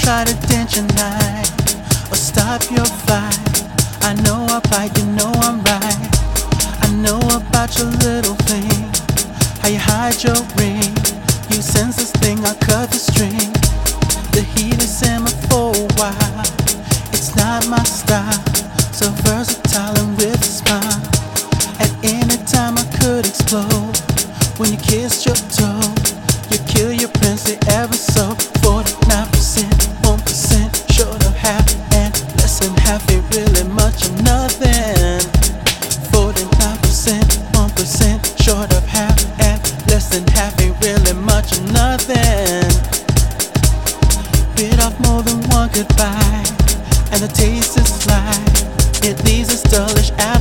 try to dent your night or stop your fight. I know I fight, you know I'm right. I know about your little thing, how you hide your ring. You sense this thing, I cut the string. The heat is simmer for a while. It's not my style, so versatile and with a smile. At any time I could explode. When you kissed your toe, you kill your princely ever so. 49%, 1% short of half, and less than half ain't really much of nothing. 49%, 1% short of half, and less than half ain't really much of nothing. Bit off more than one goodbye, and the taste is sly. It leaves us dullish out.